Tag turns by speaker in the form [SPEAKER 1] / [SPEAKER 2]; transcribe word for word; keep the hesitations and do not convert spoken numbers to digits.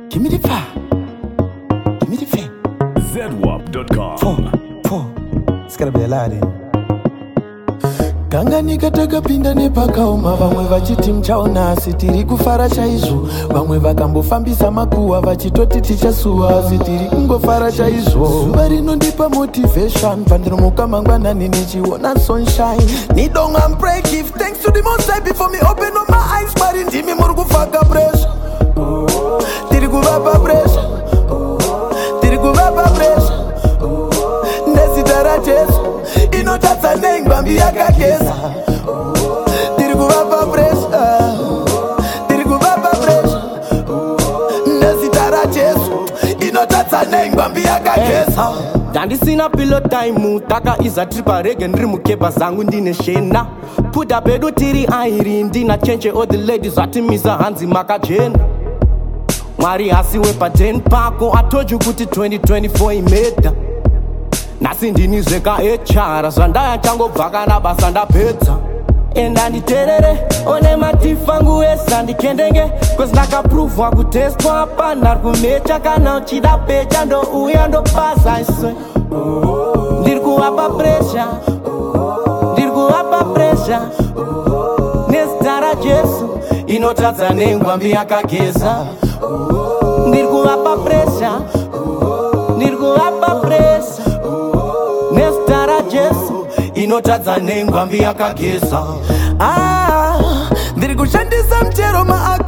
[SPEAKER 1] Give me the fire. Give me the fire.
[SPEAKER 2] Z W A P dot com.
[SPEAKER 1] Four, four. It's gotta be a lot in. Kanga nikataka pinda nepakaoma vamwe vachiti mchaona tiri kufara chaizvo vamwe vakambofambisa makuwa vachitoti tichasuwa asi tiri kungofara chaizvo zuva rinondipa motivation pandinomuka mangwanani nichiona sunshine need long and pray give thanks to the most high before me open up my eyes mari ndimi muri kufaka pressure tiri kuvapa pressure tiri kuvapa pressure nezita raJesu inotadza nengwambi yakageza tiri kuvapa pressure tiri kuvapa pressure nezita raJesu inotadza nengwambi yakageza
[SPEAKER 3] ndandisina pilo time taka iza tripa rege ndiri mukeba zangu ndine shena puda pedu tiri airi ndina chenche all the ladies vatimisa hanzi makajena mwari asiwe pa ten pako I told you kuti twenty twenty-four imeda nasi ndini zveka echara zvandaya changobva kana basa ndapedza enda nditerere one matifangu esa ndikendenge cause ndakaprovwa kutestwa apa ndari kumecha kana uchida pecha ndouya ndopasa iswe ndiri kuvapa pressure ndiri kuvapa pressure nezita raJesu inotadza nengwambi yakageza ndiri kuvapa pressure ndiri kuvapa pressure nezita raJesu inotadza nengwambi yakageza
[SPEAKER 1] ah ndiri kushandisa mchero maaka